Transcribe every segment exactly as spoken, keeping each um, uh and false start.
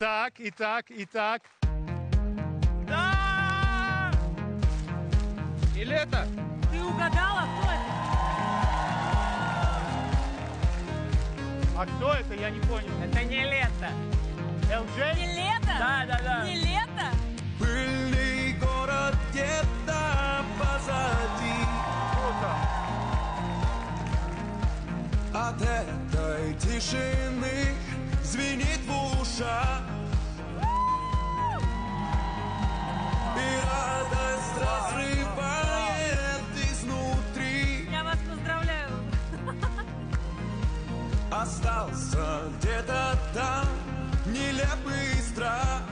Так, и так, и так. Да! Или это? Ты угадала, кто это? А кто это? Я не понял. Это не лето. эл джей? Не лето? Да, да, да. Не лето? Пыльный город где-то позади. Круто. От этой тишины звенит в ушах, и радость разрывает изнутри. Я вас поздравляю. Остался где-то там нелепый страх.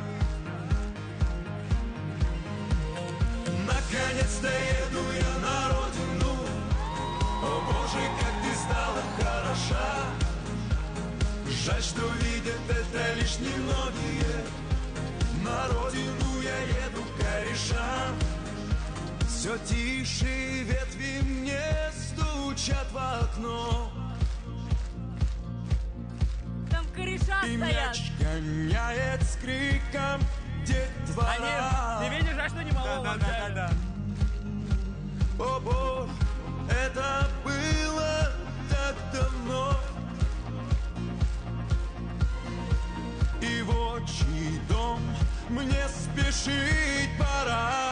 Наконец-то еду я на родину. О боже, как ты стала хороша. Жаль, что видят это лишь немногие. На родину я еду корешам. Все тише ветви мне стучат в окно. Там кореша И стоят. мяч гоняет с криком детвора. Они, ты видишь, а что не малого? Да, да, да, да. О боже, это было так давно. И в отчий дом мне спешить пора.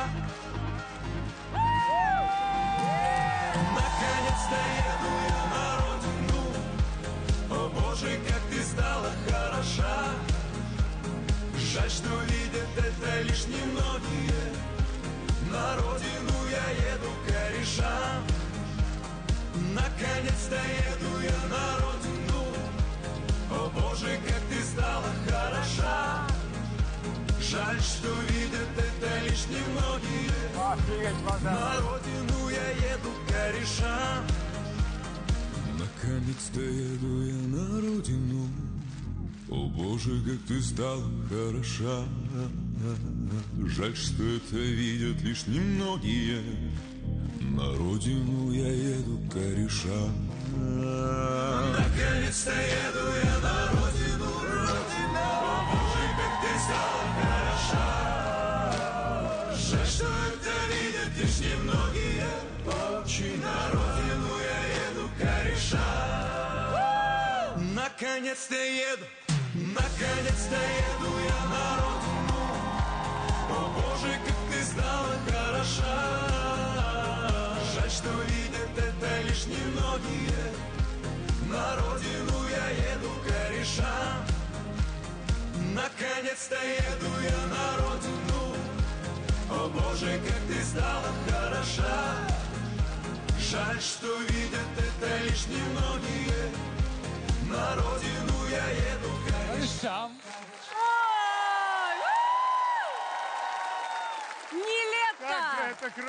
Наконец-то еду я на родину. О боже, как ты стала хороша. Жаль, что видят это лишь немногие. На родину я еду корешам. Наконец-то еду я на родину. О боже, как ты стала хороша. Жаль, что видят это лишь немногие. Офигеть, вода. На родину я еду корешам. Наконец-то еду я на родину. О боже, как ты стала хороша. Жаль, что это видят лишь немногие. На родину я еду корешам. Наконец-то еду я на родину, родину. О боже, как ты стала хороша. Жаль, что это видят лишь немногие. Очень на родину я еду корешам. Наконец-то еду, наконец-то еду я на родину. О боже, как ты стала хороша. Жаль, что видят это лишь немногие. На родину я еду корешам. Наконец-то еду я на родину. О боже, как ты стала хороша. Жаль, что видят это лишь немногие. На родину я еду корешам. Ой! Не лето! Как же это круто!